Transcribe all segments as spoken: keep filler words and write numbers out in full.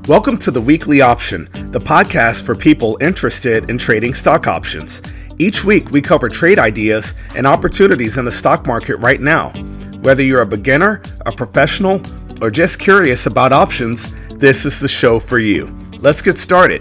Welcome to the Weekly Option, the podcast for people interested in trading stock options. Each week, we cover trade ideas and opportunities in the stock market right now. Whether you're a beginner, a professional, or just curious about options, this is the show for you. Let's get started.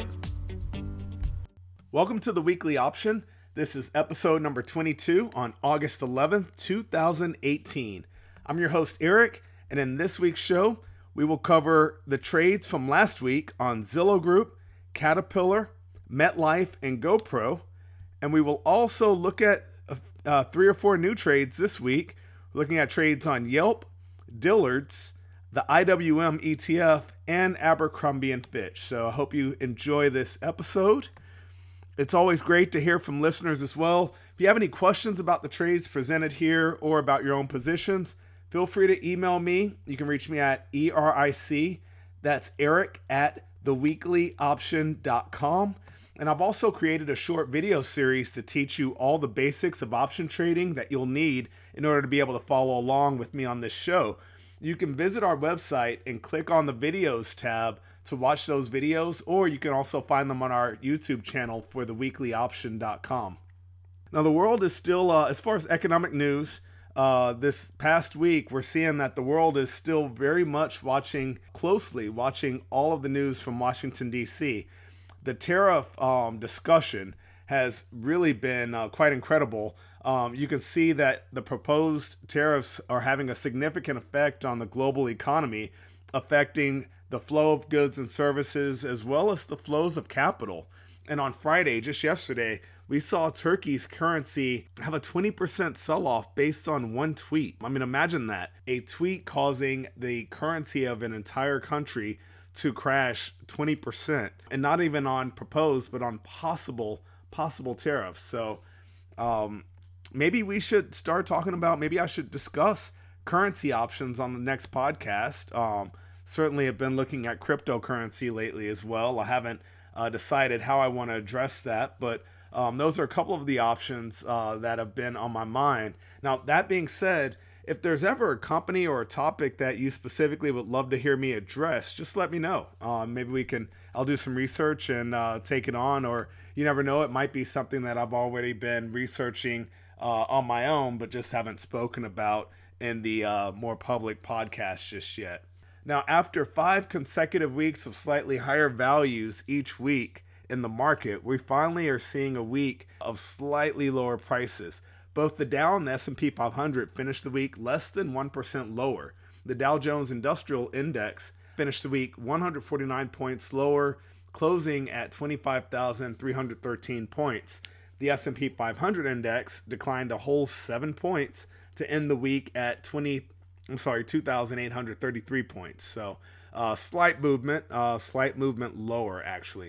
Welcome to the Weekly Option. This is episode number twenty-two on August eleventh, two thousand eighteen. I'm your host, Eric, and in this week's show, we will cover the trades from last week on Zillow Group, Caterpillar, MetLife, and GoPro. And we will also look at uh, three or four new trades this week. We're looking at trades on Yelp, Dillard's, the I W M E T F, and Abercrombie and Fitch. So I hope you enjoy this episode. It's always great to hear from listeners as well. If you have any questions about the trades presented here or about your own positions, feel free to email me. You can reach me at E R I C, that's Eric at the weekly option dot com. And I've also created a short video series to teach you all the basics of option trading that you'll need in order to be able to follow along with me on this show. You can visit our website and click on the videos tab to watch those videos, or you can also find them on our YouTube channel for the weekly option dot com. Now, the world is still, uh, as far as economic news, Uh, this past week, we're seeing that the world is still very much watching closely, watching all of the news from Washington, D C. The tariff um, discussion has really been uh, quite incredible. Um, you can see that the proposed tariffs are having a significant effect on the global economy, affecting the flow of goods and services as well as the flows of capital. And on Friday, just yesterday, we saw Turkey's currency have a twenty percent sell-off based on one tweet. I mean, imagine that. A tweet causing the currency of an entire country to crash twenty percent. And not even on proposed, but on possible, possible tariffs. So um, maybe we should start talking about, maybe I should discuss currency options on the next podcast. Um, certainly have been looking at cryptocurrency lately as well. I haven't uh, decided how I want to address that, but Um, those are a couple of the options uh, that have been on my mind. Now, that being said, if there's ever a company or a topic that you specifically would love to hear me address, just let me know. Uh, maybe we can, I'll do some research and uh, take it on, or you never know, it might be something that I've already been researching uh, on my own, but just haven't spoken about in the uh, more public podcast just yet. Now, after five consecutive weeks of slightly higher values each week in the market, we finally are seeing a week of slightly lower prices. Both the Dow and the S and P five hundred finished the week less than one percent lower. The Dow Jones Industrial Index finished the week one hundred forty-nine points lower, closing at twenty-five thousand three hundred thirteen points. The S and P five hundred index declined a whole seven points to end the week at twenty I'm sorry, two thousand eight hundred thirty-three points. So, uh, slight movement, uh, slight movement lower actually.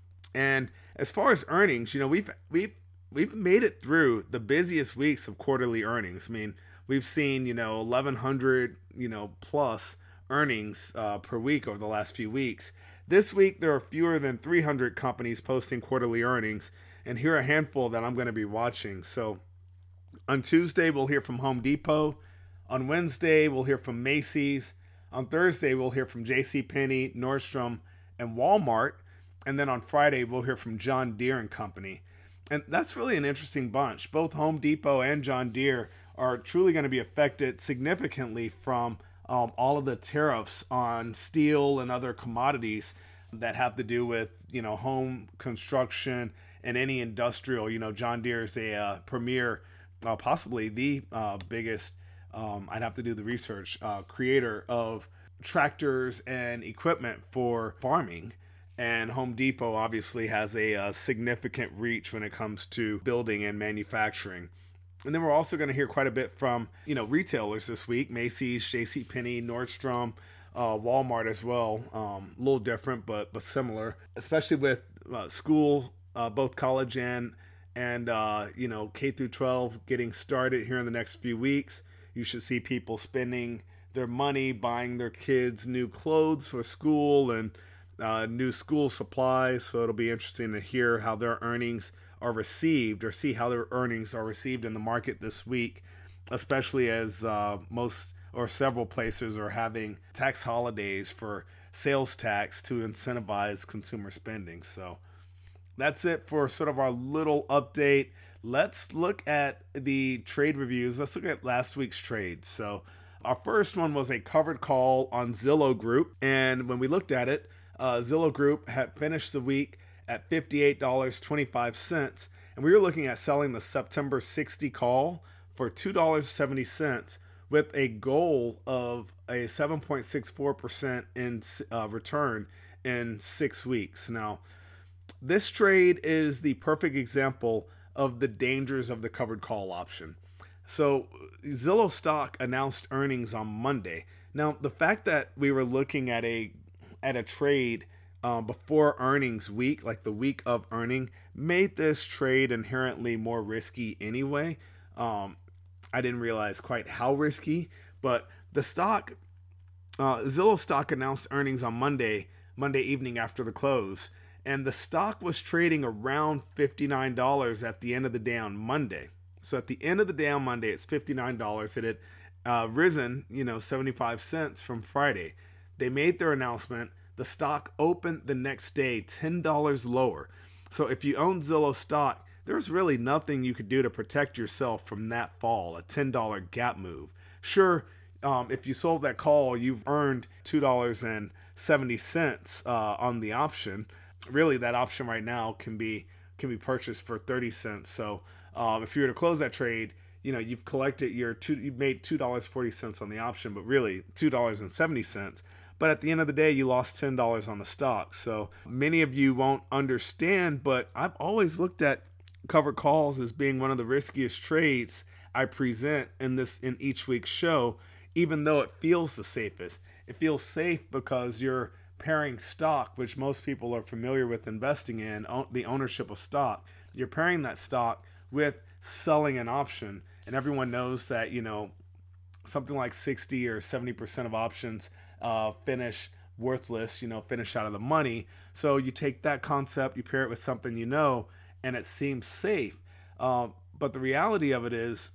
And as far as earnings, you know, we've we've we've made it through the busiest weeks of quarterly earnings. I mean, we've seen, you know, eleven hundred, you know, plus earnings uh, per week over the last few weeks. This week, there are fewer than three hundred companies posting quarterly earnings, and here are a handful that I'm going to be watching. So on Tuesday, we'll hear from Home Depot. On Wednesday, we'll hear from Macy's. On Thursday, we'll hear from JCPenney, Nordstrom, and Walmart. And then on Friday, we'll hear from John Deere and Company. And that's really an interesting bunch. Both Home Depot and John Deere are truly going to be affected significantly from um, all of the tariffs on steel and other commodities that have to do with, you know, home construction and any industrial. You know, John Deere is a uh, premier, uh, possibly the uh, biggest, um, I'd have to do the research, uh, creator of tractors and equipment for farming. And Home Depot obviously has a, a significant reach when it comes to building and manufacturing. And then we're also going to hear quite a bit from, you know, retailers this week: Macy's, JCPenney, Nordstrom, uh, Walmart as well. Um, a little different, but but similar, especially with uh, school, uh, both college and and uh, you know, K through twelve getting started here in the next few weeks. You should see people spending their money buying their kids new clothes for school and Uh, new school supplies. So it'll be interesting to hear how their earnings are received, or see how their earnings are received in the market this week, especially as uh, most or several places are having tax holidays for sales tax to incentivize consumer spending. So that's it for sort of our little update. Let's look at the trade reviews. Let's look at last week's trades. So our first one was a covered call on Zillow Group. And when we looked at it, uh, Zillow Group had finished the week at fifty-eight dollars and twenty-five cents. And we were looking at selling the September sixty call for two dollars and seventy cents with a goal of a seven point six four percent in uh, return in six weeks. Now, this trade is the perfect example of the dangers of the covered call option. So Zillow stock announced earnings on Monday. Now, the fact that we were looking at a at a trade uh, before earnings week, like the week of earning, made this trade inherently more risky anyway. Um, I didn't realize quite how risky, but the stock, uh, Zillow stock announced earnings on Monday, Monday evening after the close, and the stock was trading around fifty-nine dollars at the end of the day on Monday. So at the end of the day on Monday, it's fifty-nine dollars. It had uh, risen, you know, seventy-five cents from Friday. They made their announcement. The stock opened the next day ten dollars lower. So if you own Zillow stock, there's really nothing you could do to protect yourself from that fall, a ten dollars gap move. Sure, um, if you sold that call, you've earned two dollars and seventy cents uh, on the option. Really, that option right now can be can be purchased for thirty cents. So um, if you were to close that trade, you know, you've collected your two, you've made two dollars and forty cents on the option, but really two dollars and seventy cents. But at the end of the day, you lost ten dollars on the stock. So many of you won't understand, but I've always looked at covered calls as being one of the riskiest trades I present in this in each week's show, even though it feels the safest. It feels safe because you're pairing stock, which most people are familiar with investing in, the ownership of stock. You're pairing that stock with selling an option, and everyone knows that, you know, something like sixty or seventy percent of options uh, finish worthless, you know, finish out of the money. So you take that concept, you pair it with something you know, and it seems safe. Uh, but the reality of it is,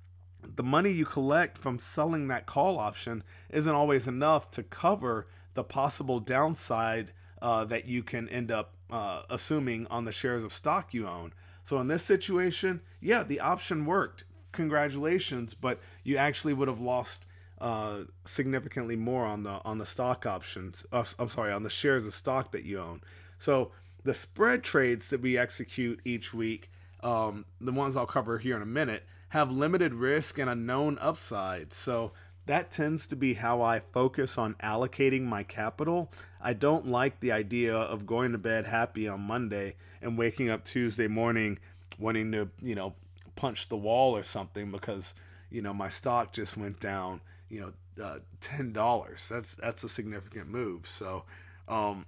the money you collect from selling that call option isn't always enough to cover the possible downside uh, that you can end up uh, assuming on the shares of stock you own. So in this situation, yeah, the option worked. Congratulations, but you actually would have lost uh, significantly more on the on the stock options. Uh, I'm sorry, on the shares of stock that you own. So the spread trades that we execute each week, um, the ones I'll cover here in a minute, have limited risk and a known upside. So that tends to be how I focus on allocating my capital. I don't like the idea of going to bed happy on Monday and waking up Tuesday morning wanting to, you know, punch the wall or something because, you know, my stock just went down, you know, uh, ten dollars. That's that's a significant move. So um,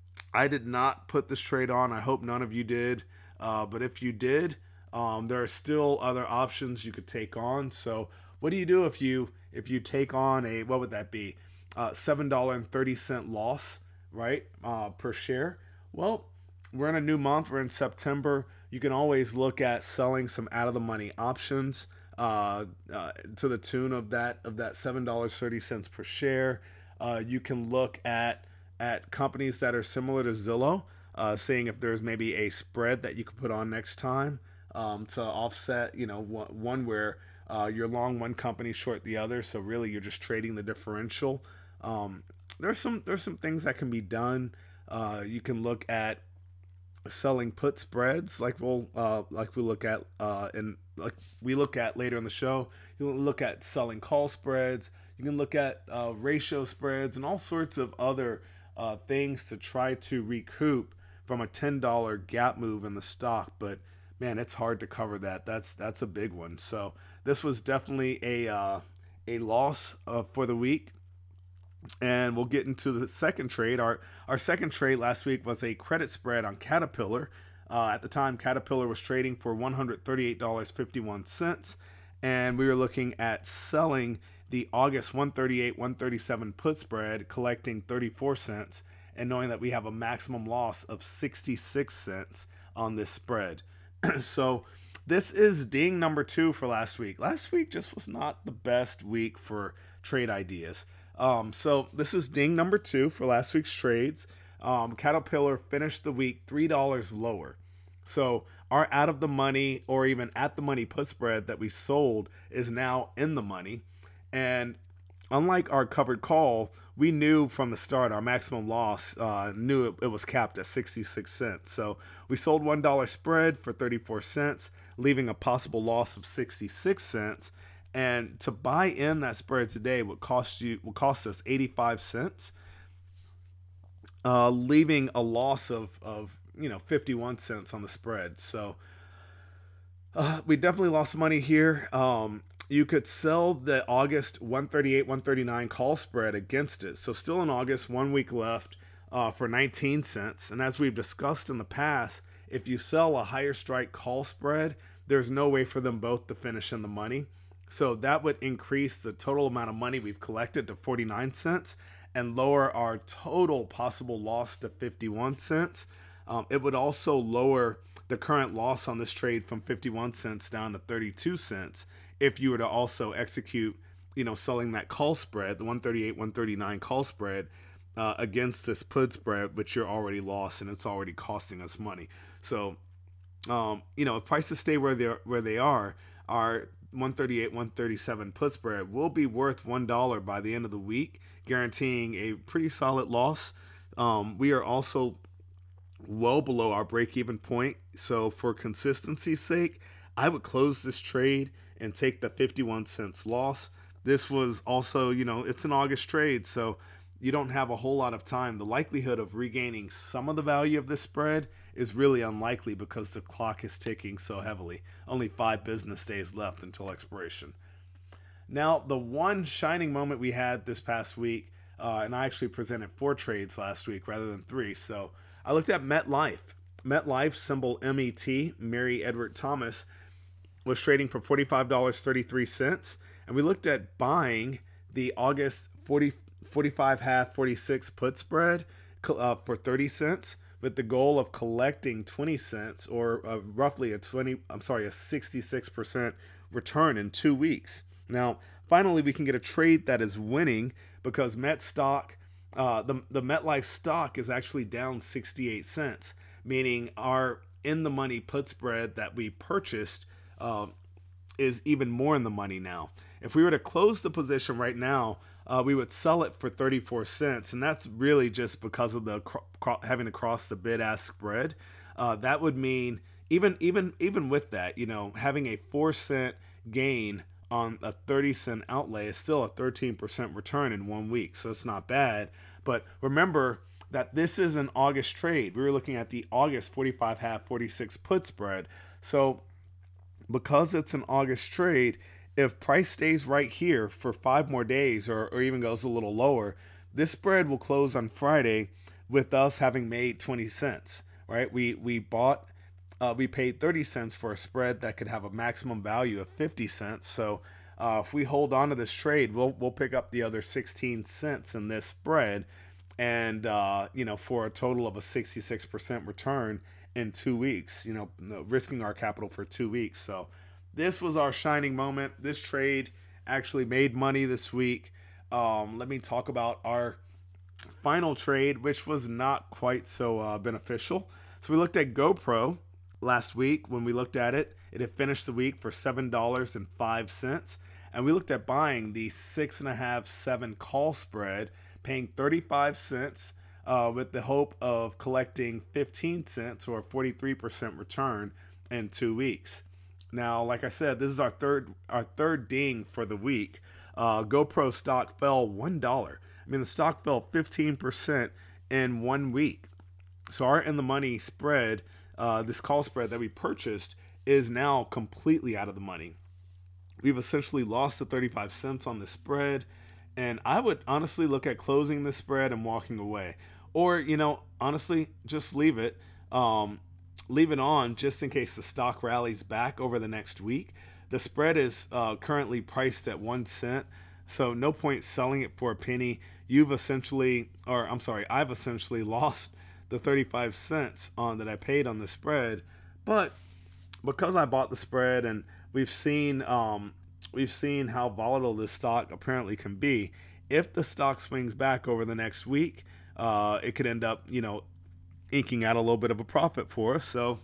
I did not put this trade on. I hope none of you did. Uh, but if you did, um, there are still other options you could take on. So what do you do if you if you take on a, what would that be? Uh, seven dollars and thirty cents loss, right, uh, per share? Well, we're in a new month. We're in September. You can always look at selling some out-of-the-money options uh, uh, to the tune of that of that seven dollars and thirty cents per share. Uh, you can look at at companies that are similar to Zillow, uh, seeing if there's maybe a spread that you could put on next time um, to offset, you know, one, one where uh, you're long one company, short the other. So really, you're just trading the differential. Um, there's some there's some things that can be done. Uh, you can look at selling put spreads, like we'll uh, like we look at uh, and like we look at later in the show. You can look at selling call spreads. You can look at uh, ratio spreads and all sorts of other uh, things to try to recoup from a ten dollars gap move in the stock. But man, it's hard to cover that. That's that's a big one. So this was definitely a uh, a loss uh, for the week. And we'll get into the second trade. Our our second trade last week was a credit spread on Caterpillar. Uh, at the time, Caterpillar was trading for one hundred thirty-eight dollars and fifty-one cents, and we were looking at selling the August one thirty-eight one thirty-seven put spread, collecting thirty-four cents, and knowing that we have a maximum loss of sixty-six cents on this spread. So this is ding number two for last week. Last week just was not the best week for trade ideas. Um, so this is ding number two for last week's trades. Um, Caterpillar finished the week three dollars lower. So our out of the money or even at the money put spread that we sold is now in the money. And unlike our covered call, we knew from the start our maximum loss, uh, knew it, it was capped at sixty-six cents. So we sold one dollar spread for thirty-four cents, leaving a possible loss of sixty-six cents. And to buy in that spread today would cost you would cost us eighty-five cents, uh, leaving a loss of, of you know fifty-one cents on the spread. So uh, we definitely lost money here. Um, you could sell the August one thirty-eight one thirty-nine call spread against it. So still in August, one week left, uh, for nineteen cents. And as we've discussed in the past, if you sell a higher strike call spread, there's no way for them both to finish in the money. So that would increase the total amount of money we've collected to forty-nine cents and lower our total possible loss to fifty-one cents. Um, it would also lower the current loss on this trade from fifty-one cents down to thirty-two cents if you were to also execute, you know, selling that call spread, the one thirty-eight one thirty-nine call spread, uh, against this put spread, which you're already lost and it's already costing us money. So, um, you know, if prices stay where they where they are, our one thirty-eight one thirty-seven put spread will be worth one dollar by the end of the week, guaranteeing a pretty solid loss. Um, we are also well below our break-even point, so for consistency's sake, I would close this trade and take the fifty-one cents loss. This was also, you know, it's an August trade, so you don't have a whole lot of time. The likelihood of regaining some of the value of this spread is really unlikely because the clock is ticking so heavily. Only five business days left until expiration. Now, the one shining moment we had this past week, uh, and I actually presented four trades last week rather than three, so I looked at MetLife. MetLife, symbol M E T, Mary Edward Thomas, was trading for forty-five dollars and thirty-three cents, and we looked at buying the August forty, forty-five half, forty-six put spread uh, for thirty cents, with the goal of collecting twenty cents, or uh, roughly a twenty, I'm sorry, a sixty-six percent return in two weeks. Now, finally, we can get a trade that is winning because Met stock, uh, the the MetLife stock is actually down sixty-eight cents, meaning our in the money put spread that we purchased uh, is even more in the money now. If we were to close the position right now, uh, we would sell it for thirty-four cents, and that's really just because of the cro- cro- having to cross the bid-ask spread. Uh, that would mean even even even with that, you know, having a four cent gain on a thirty cent outlay is still a thirteen percent return in one week, so it's not bad. But remember that this is an August trade. We were looking at the August forty-five half, forty-six put spread. So because it's an August trade, if price stays right here for five more days or, or even goes a little lower, this spread will close on Friday with us having made twenty cents, right? We we bought, uh, we paid thirty cents for a spread that could have a maximum value of fifty cents. So uh, if we hold on to this trade, we'll we'll pick up the other sixteen cents in this spread, and uh, you know, for a total of a sixty-six percent return in two weeks, you know, risking our capital for two weeks. So this was our shining moment. This trade actually made money this week. Um, let me talk about our final trade, which was not quite so uh, beneficial. So we looked at GoPro last week. When we looked at it, it had finished the week for seven dollars and five cents. And we looked at buying the six and a half, seven call spread, paying thirty-five cents, uh, with the hope of collecting fifteen cents or a forty-three percent return in two weeks. Now, like I said, this is our third our third ding for the week. Uh, GoPro stock fell one dollar. I mean, the stock fell fifteen percent in one week. So our in the money spread, uh, this call spread that we purchased, is now completely out of the money. We've essentially lost the thirty-five cents on the spread, and I would honestly look at closing the spread and walking away. Or, you know, honestly, just leave it. Um, leave it on just in case the stock rallies back over the next week. The spread is uh, currently priced at one cent, so no point selling it for a penny. You've essentially, or I'm sorry, I've essentially lost the thirty-five cents on that I paid on the spread. But because I bought the spread, and we've seen um, we've seen how volatile this stock apparently can be, if the stock swings back over the next week, uh, it could end up, you know, inking out a little bit of a profit for us. So,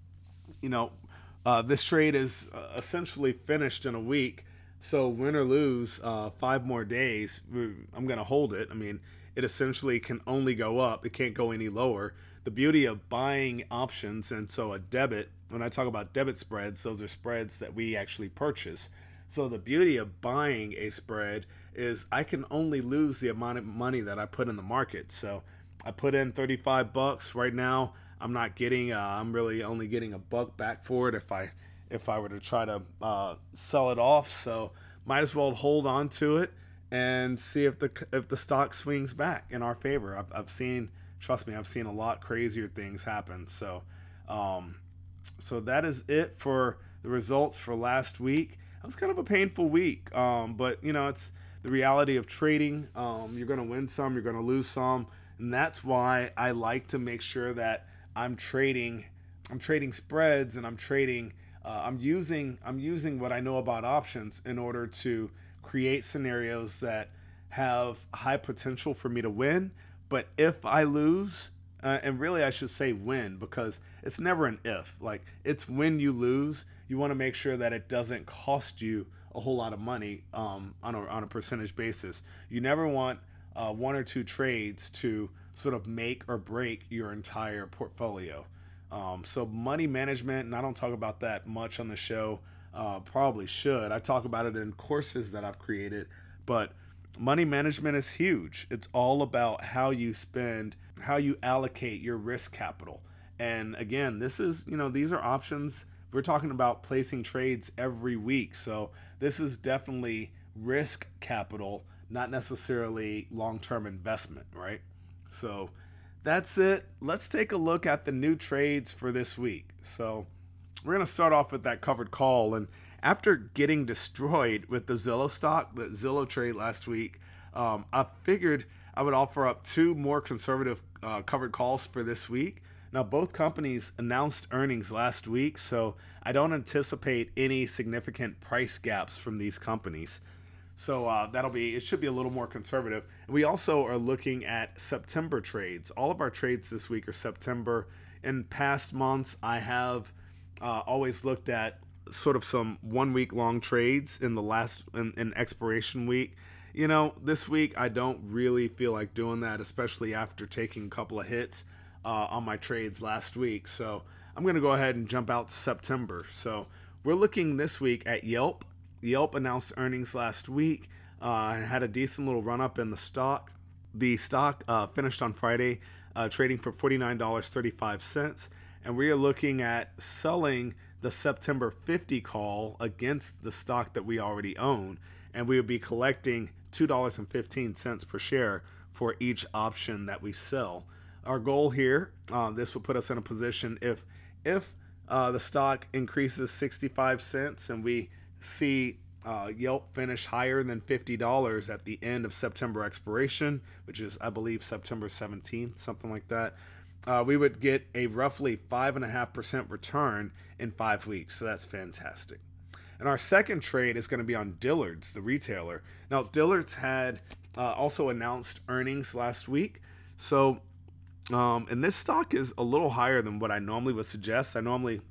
you know, uh, this trade is uh, essentially finished in a week. So win or lose, uh, five more days, I'm going to hold it. I mean, it essentially can only go up. It can't go any lower. The beauty of buying options, and so a debit, when I talk about debit spreads, those are spreads that we actually purchase. So the beauty of buying a spread is I can only lose the amount of money that I put in the market. So I put in thirty-five bucks right now. I'm not getting, uh, I'm really only getting a buck back for it if I if I were to try to uh, sell it off. So might as well hold on to it and see if the if the stock swings back in our favor. I've, I've seen, trust me, I've seen a lot crazier things happen. So, um, so that is it for the results for last week. It was kind of a painful week, um, but you know, it's the reality of trading. Um, you're going to win some, you're going to lose some, and that's why I like to make sure that I'm trading. I'm trading spreads, and I'm trading. Uh, I'm using. I'm using what I know about options in order to create scenarios that have high potential for me to win. But if I lose, uh, and really I should say win, because it's never an if. Like, it's when you lose, you want to make sure that it doesn't cost you a whole lot of money um, on a on a percentage basis. You never want uh, one or two trades to sort of make or break your entire portfolio. Um, so money management, and I don't talk about that much on the show. Uh, probably should. I talk about it in courses that I've created, but money management is huge. It's all about how you spend, how you allocate your risk capital. And again, this is, you know, these are options. We're talking about placing trades every week. So this is definitely risk capital, not necessarily long-term investment, right? So that's it. Let's take a look at the new trades for this week. So we're going to start off with that covered call. And after getting destroyed with the Zillow stock, the Zillow trade last week, um, I figured I would offer up two more conservative uh, covered calls for this week. Now, both companies announced earnings last week, so I don't anticipate any significant price gaps from these companies. So uh, that'll be, it should be a little more conservative. We also are looking at September trades. All of our trades this week are September. In past months, I have uh, always looked at sort of some one week long trades in the last, in, in expiration week. You know, this week, I don't really feel like doing that, especially after taking a couple of hits uh, on my trades last week. So I'm going to go ahead and jump out to September. So we're looking this week at Yelp. Yelp announced earnings last week uh, and had a decent little run up in the stock. The stock uh, finished on Friday uh, trading for forty-nine dollars and thirty-five cents. And we are looking at selling the September fifty call against the stock that we already own. And we will be collecting two dollars and fifteen cents per share for each option that we sell. Our goal here, uh, this will put us in a position if, if uh, the stock increases sixty-five cents and we see uh, Yelp finish higher than fifty dollars at the end of September expiration, which is, I believe, September seventeenth, something like that, uh, we would get a roughly five point five percent return in five weeks. So that's fantastic. And our second trade is going to be on Dillard's, the retailer. Now, Dillard's had uh, also announced earnings last week. So, um, and this stock is a little higher than what I normally would suggest. I normally,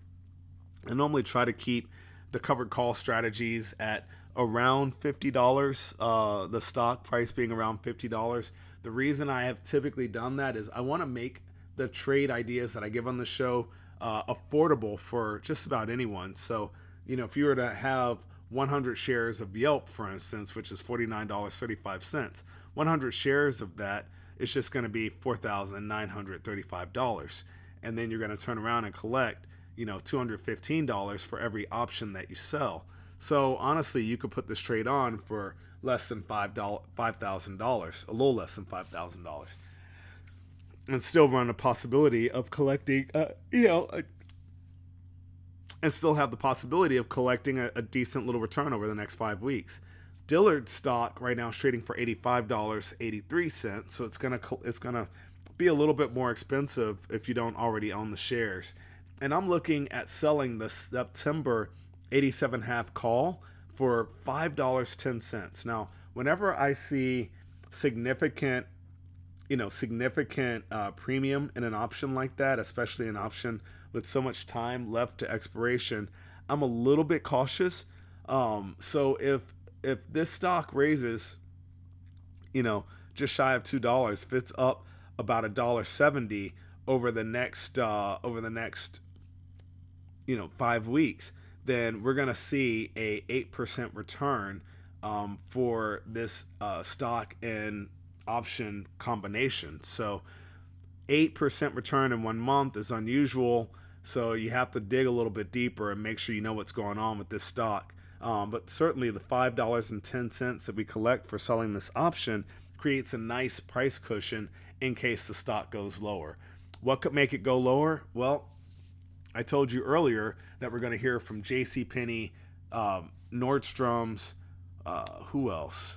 I normally try to keep the covered call strategies at around fifty dollars, uh, the stock price being around fifty dollars. The reason I have typically done that is I want to make the trade ideas that I give on the show uh, affordable for just about anyone. So, you know, if you were to have one hundred shares of Yelp, for instance, which is forty-nine dollars and thirty-five cents, one hundred shares of that is just going to be four thousand nine hundred thirty-five dollars. And then you're going to turn around and collect, you know, two hundred fifteen dollars for every option that you sell. So honestly, you could put this trade on for less than five thousand dollars, a little less than five thousand dollars, and still run the possibility of collecting, uh, you know, a, and still have the possibility of collecting a, a decent little return over the next five weeks. Dillard's stock right now is trading for eighty-five dollars and eighty-three cents, so it's gonna it's gonna be a little bit more expensive if you don't already own the shares. And I'm looking at selling the September eighty-seven half call for five dollars and ten cents. Now, whenever I see significant, you know, significant uh, premium in an option like that, especially an option with so much time left to expiration, I'm a little bit cautious. Um, so if if this stock raises, you know, just shy of two dollars, if it's up about a dollar seventy over the next uh, over the next you know five weeks, then we're gonna see a eight percent return um, for this uh, stock and option combination. So eight percent return in one month is unusual. So you have to dig a little bit deeper and make sure you know what's going on with this stock. Um, but certainly the five dollars and ten cents that we collect for selling this option creates a nice price cushion in case the stock goes lower. What could make it go lower? Well, I told you earlier that we're going to hear from JCPenney, um, Nordstrom's, uh, who else?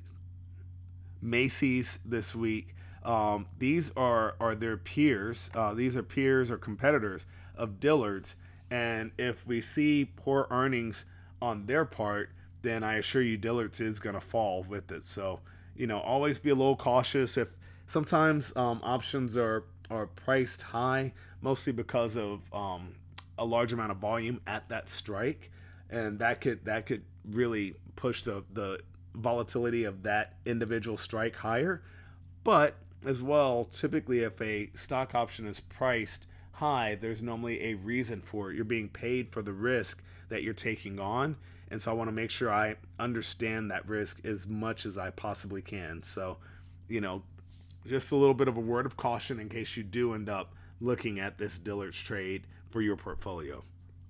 Macy's this week. Um, these are, are their peers. Uh, these are peers or competitors of Dillard's. And if we see poor earnings on their part, then I assure you Dillard's is going to fall with it. So, you know, always be a little cautious. If sometimes um, options are, are priced high, mostly because of um, a large amount of volume at that strike. And that could, that could really push the, the volatility of that individual strike higher. But as well, typically if a stock option is priced high, there's normally a reason for it. You're being paid for the risk that you're taking on. And so I want to make sure I understand that risk as much as I possibly can. So, you know, just a little bit of a word of caution in case you do end up looking at this Dillard's trade for your portfolio.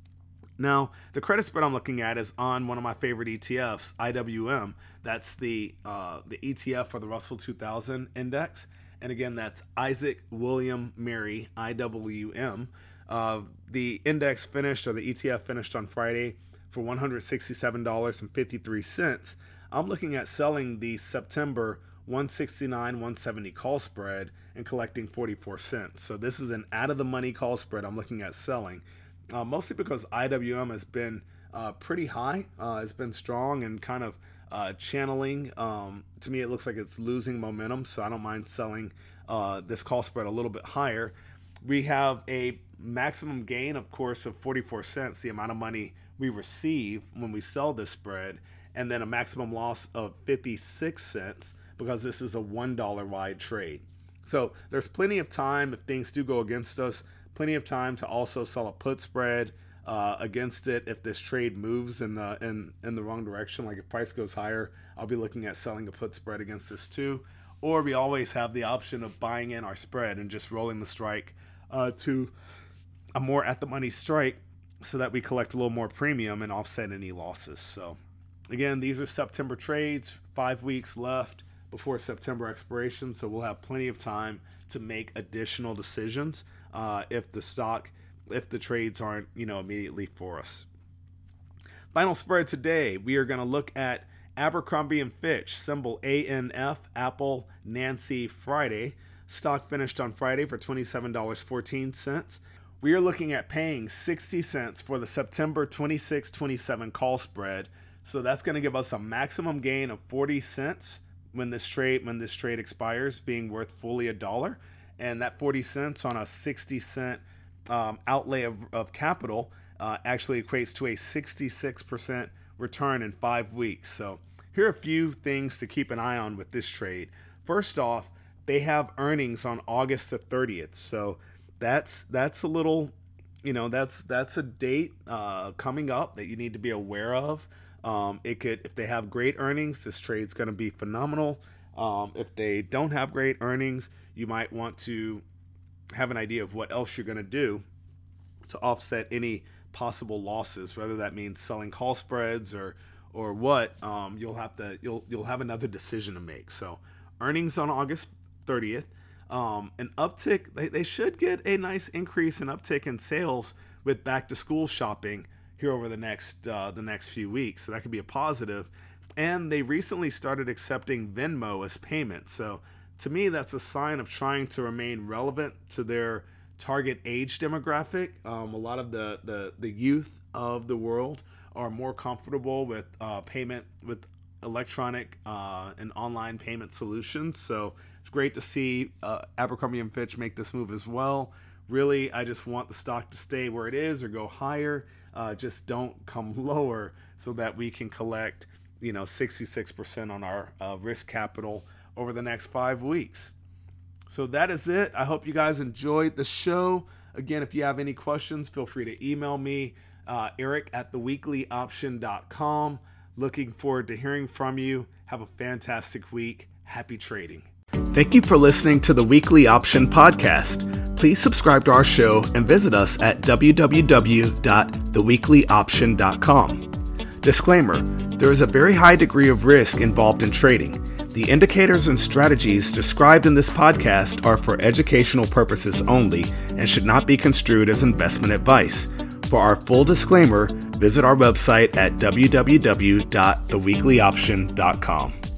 Now, the credit spread I'm looking at is on one of my favorite E T Fs, I W M. That's the uh, the E T F for the Russell two thousand index. And again, that's Isaac William Mary, I W M. Uh, the index finished, or the E T F finished on Friday for one hundred sixty-seven dollars and fifty-three cents. I'm looking at selling the September one sixty-nine one seventy call spread and collecting forty-four cents. So this is an out-of-the-money call spread I'm looking at selling, uh, mostly because I W M has been uh, pretty high. Uh, it's been strong and kind of uh, channeling. Um, to me, it looks like it's losing momentum, so I don't mind selling uh, this call spread a little bit higher. We have a maximum gain, of course, of forty-four cents, the amount of money we receive when we sell this spread, and then a maximum loss of fifty-six cents because this is a one dollar wide trade. So there's plenty of time if things do go against us, plenty of time to also sell a put spread uh, against it if this trade moves in the in, in the wrong direction. Like if price goes higher, I'll be looking at selling a put spread against this too. Or we always have the option of buying in our spread and just rolling the strike uh, to a more at the money strike so that we collect a little more premium and offset any losses. So again, these are September trades, five weeks left before September expiration, so we'll have plenty of time to make additional decisions uh, if the stock, if the trades aren't, you know, immediately for us. Final spread today, we are going to look at Abercrombie and Fitch, symbol A N F, Apple, Nancy, Friday. Stock finished on Friday for twenty-seven dollars and fourteen cents. We are looking at paying sixty cents for the September twenty-six twenty-seven call spread. So that's going to give us a maximum gain of forty cents when this trade when this trade expires, being worth fully a dollar. And that forty cents on a sixty cent um, outlay of, of capital uh, actually equates to a sixty-six percent return in five weeks. So here are a few things to keep an eye on with this trade. First off, they have earnings on August the thirtieth. So that's that's a little, you know, that's that's a date uh, coming up that you need to be aware of. Um, it could, if they have great earnings, this trade's going to be phenomenal. Um, if they don't have great earnings, you might want to have an idea of what else you're going to do to offset any possible losses, whether that means selling call spreads or or what. Um, you'll have to you'll you'll have another decision to make. So earnings on August thirtieth, um, an uptick. They, they should get a nice increase in uptick in sales with back to school shopping here over the next uh, the next few weeks. So that could be a positive. And they recently started accepting Venmo as payment. So to me, that's a sign of trying to remain relevant to their target age demographic. Um, a lot of the, the, the youth of the world are more comfortable with uh, payment with electronic uh, and online payment solutions. So it's great to see uh, Abercrombie and Fitch make this move as well. Really, I just want the stock to stay where it is or go higher. Uh, just don't come lower so that we can collect, you know, sixty-six percent on our uh, risk capital over the next five weeks. So that is it. I hope you guys enjoyed the show. Again, if you have any questions, feel free to email me, uh, Eric at the weekly option dot com. Looking forward to hearing from you. Have a fantastic week. Happy trading. Thank you for listening to the Weekly Option Podcast. Please subscribe to our show and visit us at w w w dot the weekly option dot com. Disclaimer: there is a very high degree of risk involved in trading. The indicators and strategies described in this podcast are for educational purposes only and should not be construed as investment advice. For our full disclaimer, visit our website at w w w dot the weekly option dot com.